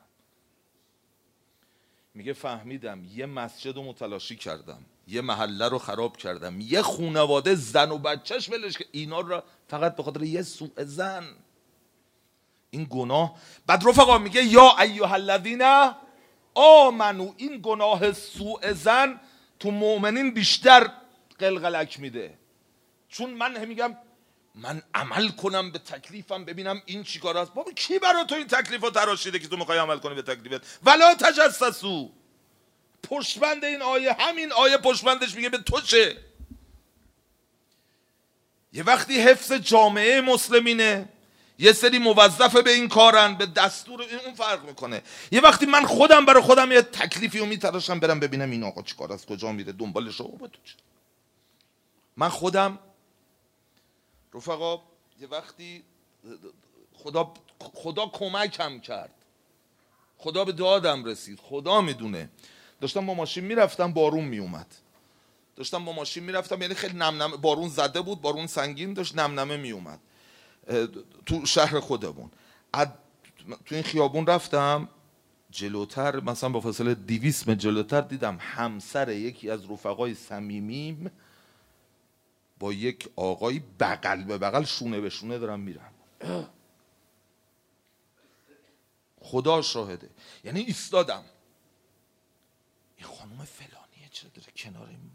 میگه فهمیدم یه مسجد رو متلاشی کردم، یه محله رو خراب کردم، یه خانواده زن و بچهش ولش که اینا رو فقط به خاطر یه سوء زن. این گناه. بعد رفقا میگه یا ایها الذین آمنو، این گناه سوء زن تو مؤمنین بیشتر قلقلک میده. چون من میگم من عمل کنم به تکلیفم ببینم این چیکار است. بابا کی برای تو این تکلیفو تراشیده که تو میخوای عمل کنی به تکلیفت؟ ولا تجسسوا. پشتبند این آیه، همین آیه پشتبندش میگه به تو چه. یه وقتی حفظ جامعه مسلمینه، یه سری موظف به این کارن، به دستور اون فرق میکنه. یه وقتی من خودم برای خودم یه تکلیفی رو میتراشم برم ببینم این آقا چیکار است، کجا میره، دنبالش رو. به تو چه. من خودم رفقا یه وقتی خدا کمکم کرد، خدا به دادم رسید، خدا میدونه. داشتم با ماشین میرفتم، بارون میومد، داشتم با ماشین میرفتم، یعنی خیلی نمنمه، بارون زده بود، بارون سنگین داشت، نمنمه میومد تو شهر خودمون. تو این خیابون رفتم، جلوتر مثلا با فاصله 200 متر جلوتر دیدم همسر یکی از رفقای صمیمیم با یک آقای بغل به بغل شونه به شونه دارم میرم. خدا شاهده. یعنی ایستادم، این خانم فلانیه چرا داره کنار این،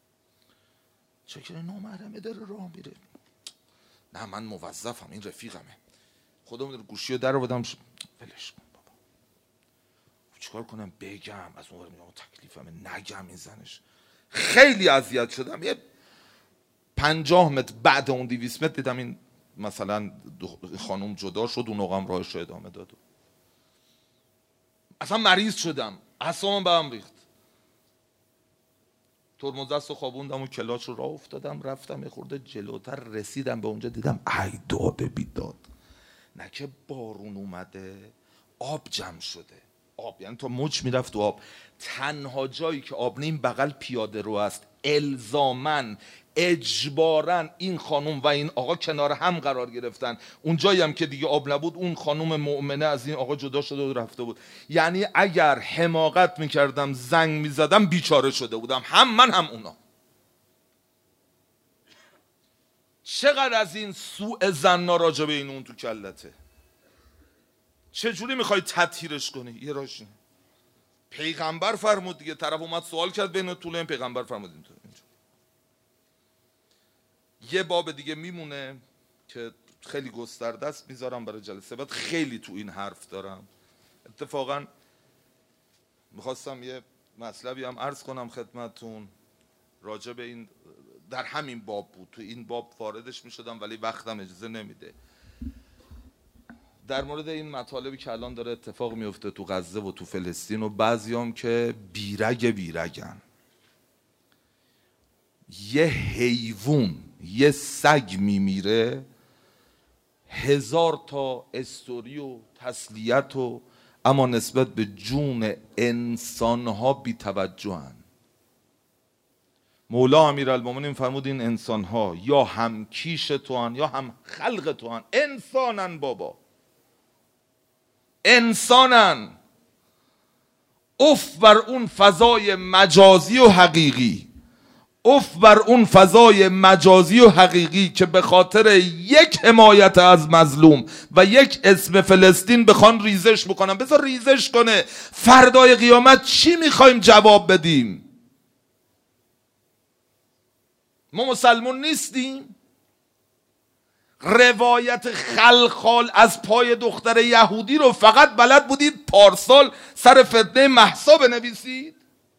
چرا نامحرمه داره راه میره؟ نه من موظفم، این رفیقمه. خدا میدونه گوشی رو در آوردم، ولش کن بابا، چیکار کنم بگم؟ از اون ور میگم تکلیفمه، نگم این زنش. خیلی اذیت شدم. یه 50 متر بعد اون 200 متر دیدم این مثلا خانم جدا شد، اون آقام راهش رو ادامه داد. اصلا مریض شدم، اعصابم به هم ریخت. ترمز دست رو خوابوندم و کلاچ رو راه افتادم، رفتم یه خورده جلوتر، رسیدم به اونجا دیدم ای داده بیداد، نه که بارون اومده، آب جمع شده. آب یعنی تا مچ میرفت تو آب. تنها جایی که آب نیم بغل پیاده رو است. الزامن اجبارن این خانم و این آقا کنار هم قرار گرفتن. اون جایی هم که دیگه آب نبود، اون خانم مؤمنه از این آقا جدا شده و رفته بود. یعنی اگر حماقت میکردم، زنگ میزدم، بیچاره شده بودم، هم من هم اونا. چقدر از این سوء ظنا راجع به این اون تو کلته؟ چجوری میخوای تطهیرش کنی؟ یه راش پیغمبر فرمود دیگه. طرف اومد سوال کرد بین طول این پیغمبر فرمود اینطور. یه باب دیگه میمونه که خیلی گسترده است، میذارم برای جلسه بعد. خیلی تو این حرف دارم. اتفاقا میخواستم یه مطلبی هم عرض کنم خدمتون راجع به این، در همین باب بود، تو این باب واردش میشدم ولی وقتم اجازه نمیده. در مورد این مطالبی که الان داره اتفاق میفته تو غزه و تو فلسطین و بعضیام که بیرگن، یه حیوان، یه سگ میمیره 1000 تا استوری و تسلیت و اما نسبت به جون انسانها بی توجهن. مولا امیرالمومنین فرمود این انسانها یا هم کیش توان یا هم خلق توان. انسانن بابا، انسانن. اف بر اون فضای مجازی و حقیقی، اف بر اون فضای مجازی و حقیقی که به خاطر یک حمایت از مظلوم و یک اسم فلسطین بخوان ریزش بکنن. بذار ریزش کنه. فردای قیامت چی میخوایم جواب بدیم؟ ما مسلمون نیستیم؟ روایت خلخال از پای دختر یهودی رو فقط بلد بودید پارسال سر فتنه مهسا بنویسید؟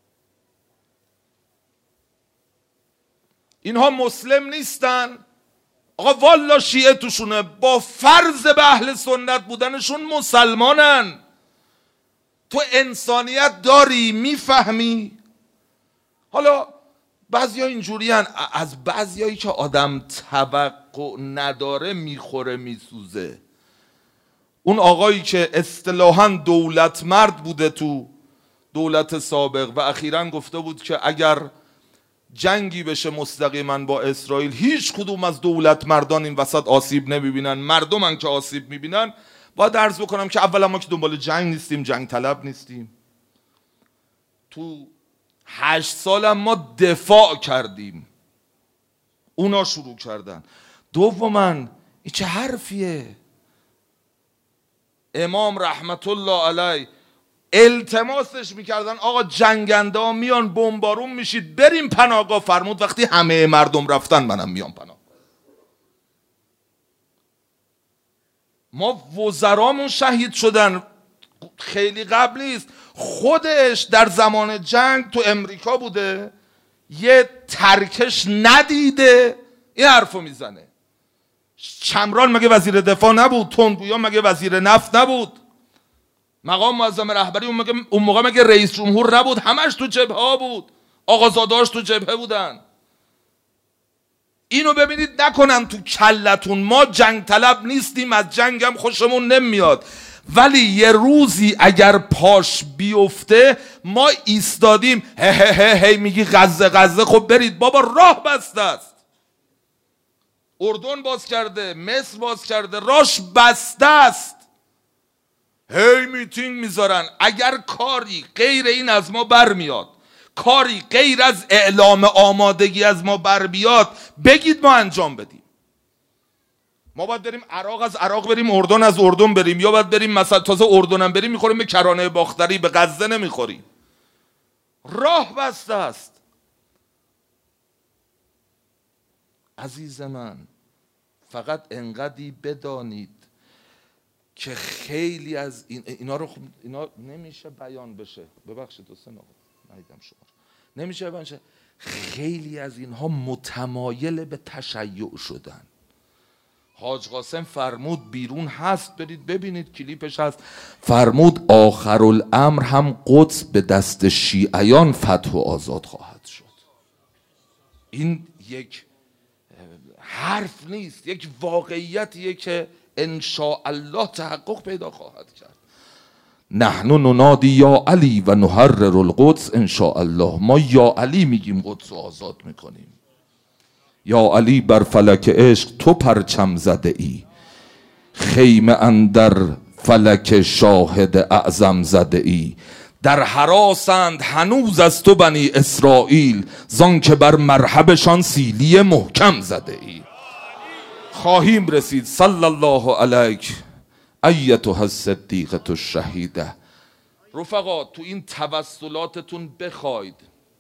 اینها مسلم نیستن؟ آقا والا شیعه توشونه، با فرض به اهل سنت بودنشون مسلمانن. تو انسانیت داری؟ میفهمی؟ حالا بعضیا اینجوری هن، از بعضیایی که آدم توقع نداره میخوره میسوزه. اون آقایی که اصطلاحاً دولت مرد بوده تو دولت سابق و اخیراً گفته بود که اگر جنگی بشه مستقیما با اسرائیل هیچ کدوم از دولت مردان این وسط آسیب نمیبینن، مردمن که آسیب میبینن. باید عرض بکنم که اولا ما که دنبال جنگ نیستیم، جنگ طلب نیستیم. تو 8 سالم ما دفاع کردیم، اونا شروع کردن. دوما این چه حرفیه؟ امام رحمت الله علیه التماسش میکردن آقا جنگنده ها میان بمبارون میشید بریم پناهگاه. فرمود وقتی همه مردم رفتن منم میام پناهگاه. ما وزرامون شهید شدن خیلی قبل نیست. خودش در زمان جنگ تو امریکا بوده، یه ترکش ندیده، این حرفو میزنه. چمران مگه وزیر دفاع نبود؟ تندگویان مگه وزیر نفت نبود؟ مقام معظم رهبری اون موقع مگه رئیس جمهور نبود؟ همش تو جبهه ها بود، آقازادهاش تو جبهه بودن. اینو ببینید نکنن تو کلتون. ما جنگ طلب نیستیم، از جنگ هم خوشمون نمیاد، ولی یه روزی اگر پاش بیفته ما ایستادیم. هی میگی غزه غزه، خب برید بابا، راه بسته است. اردن باز کرده، مصر باز کرده، راش بسته است. هی میتینگ میذارن. اگر کاری غیر این از ما برمیاد، کاری غیر از اعلام آمادگی از ما برمیاد، بگید ما انجام بدیم. ما باید بریم عراق، از عراق بریم اردن، از اردن بریم، یا باید بریم مثلا تازه اردنم بریم میخوریم به کرانه باختری، به غزه نمیخوریم. راه بسته است. عزیز من فقط انقدی بدانید که خیلی از اینا رو اینا نمیشه بیان بشه. ببخشید دوستان آقا ندیدم شما نمیشه بیان شه. خیلی از اینها متمایل به تشیع شدن. حاج قاسم فرمود بیرون هست، برید ببینید، کلیپش هست. فرمود آخرالامر هم قدس به دست شیعیان فتح و آزاد خواهد شد. این یک حرف نیست، یک واقعیتیه که ان شاء الله تحقق پیدا خواهد کرد. نحن ننادی یا علی و نحرر القدس ان شاء الله. ما یا علی میگیم قدس رو آزاد میکنیم. یا علی بر فلک عشق تو پرچم زده ای، خیمه اندر فلک شاهد اعظم زده ای. در هراسند هنوز از تو بنی اسرائیل، زان که بر مرحبشان سیلی محکم زده ای. خواهیم رسید. صلی الله علیک ایتها الصدیقة الشهیده. رفقا تو این توسلاتتون بخواید.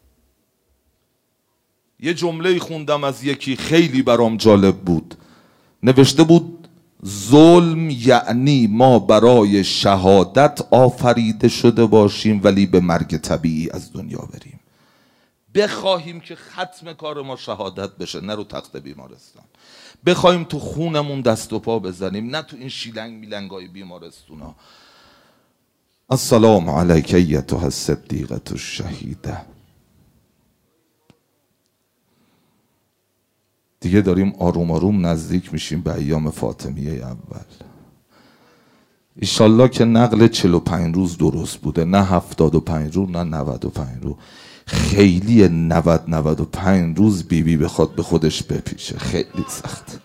یه جمله خوندم از یکی خیلی برام جالب بود، نوشته بود ظلم یعنی ما برای شهادت آفریده شده باشیم ولی به مرگ طبیعی از دنیا بریم. بخواهیم که ختم کار ما شهادت بشه، نه رو تخت بیمارستان. بخواهیم تو خونمون دست و پا بزنیم، نه تو این شیلنگ میلنگای بیمارستونا. السلام علیک ایتها الصدیقة الشهیده. دیگه داریم آروم آروم نزدیک میشیم به ایام فاطمیه اول. ایشالله که نقل 45 روز درست بوده، نه 75 روز، نه 95 روز. خیلی 95 روز بیبی بخواد به خودش بپیچه، خیلی سخت.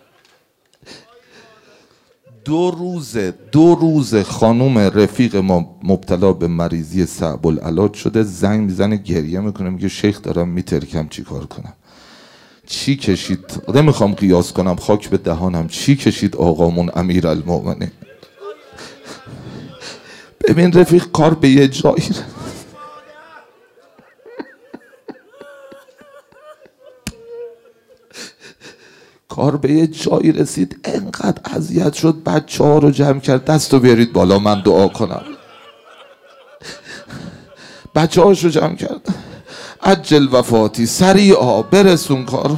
2 روز خانوم رفیق ما مبتلا به مریضی صعب العلاج شده، زنگ میزنه گریه میکنه، میگه شیخ دارم میترکم چی کار کنم؟ چی کشید؟ نمیخوام قیاس کنم، خاک به دهانم، چی کشید آقامون امیرالمومنین؟ ببین رفیق، کار به یه جایی کار به یه جایی رسید انقدر اذیت شد، بچه ها رو جمع کرد، دستو بیارید بالا من دعا کنم. بچه هاش رو جمع کرد، عجل وفاتی، سریعا برسون کار.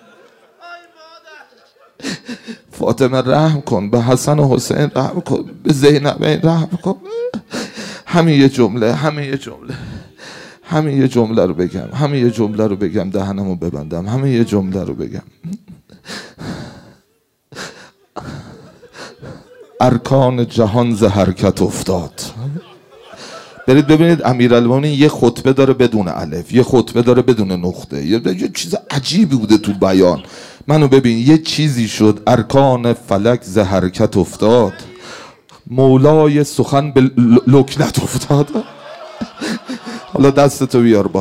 فاطمه رحم کن، به حسن و حسین رحم کن، به زینبین رحم کن. همین یه جمله رو بگم، دهنمو ببندم، همین یه جمله رو بگم. ارکان جهان ز حرکت افتاد. برید ببینید امیرالمومنین یه خطبه داره بدون الف، یه خطبه داره بدون نقطه، یه چیز عجیبی بوده تو بیان. منو ببین، یه چیزی شد ارکان فلک ز حرکت افتاد، مولای سخن به لکنت افتاد. حالا دستتو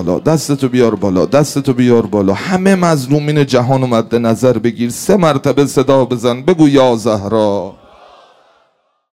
بیار بالا، همه مظلومین جهان مد نظر بگیر، 3 مرتبه صدا بزن، بگو یا زهرا.